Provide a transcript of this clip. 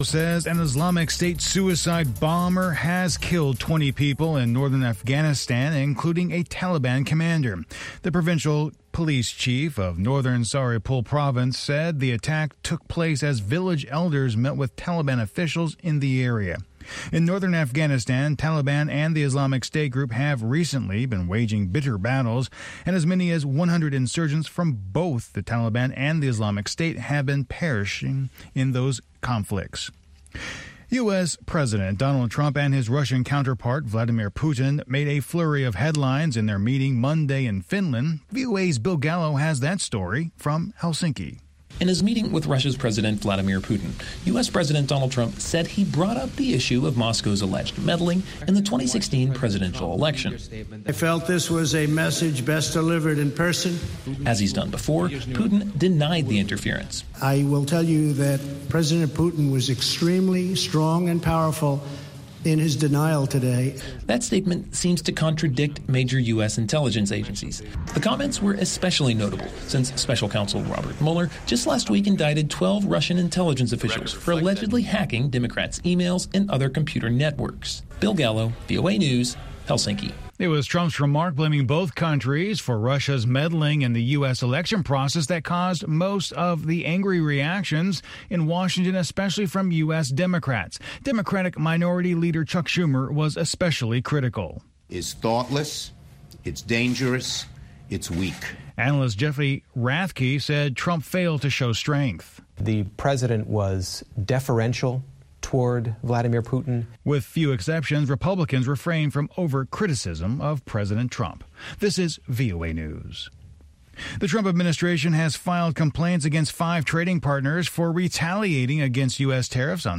Says an Islamic State suicide bomber has killed 20 people in northern Afghanistan, including a Taliban commander. The provincial police chief of northern Saripul province said the attack took place as village elders met with Taliban officials in the area. In northern Afghanistan, Taliban and the Islamic State group have recently been waging bitter battles, and as many as 100 insurgents from both the Taliban and the Islamic State have been perishing in those conflicts. U.S. President Donald Trump and his Russian counterpart Vladimir Putin made a flurry of headlines in their meeting Monday in Finland. VOA's Bill Gallo has that story from Helsinki. In his meeting with Russia's President Vladimir Putin, U.S. President Donald Trump said he brought up the issue of Moscow's alleged meddling in the 2016 presidential election. I felt this was a message best delivered in person. As he's done before, Putin denied the interference. I will tell you that President Putin was extremely strong and powerful in his denial today. That statement seems to contradict major U.S. intelligence agencies. The comments were especially notable since Special Counsel Robert Mueller just last week indicted 12 Russian intelligence officials for allegedly hacking Democrats' emails and other computer networks. Bill Gallo, VOA News, Helsinki. It was Trump's remark blaming both countries for Russia's meddling in the U.S. election process that caused most of the angry reactions in Washington, especially from U.S. Democrats. Democratic Minority Leader Chuck Schumer was especially critical. It's thoughtless, it's dangerous, it's weak. Analyst Jeffrey Rathke said Trump failed to show strength. The president was deferential toward Vladimir Putin. With few exceptions, Republicans refrain from over-criticism of President Trump. This is VOA News. The Trump administration has filed complaints against 5 trading partners for retaliating against U.S. tariffs on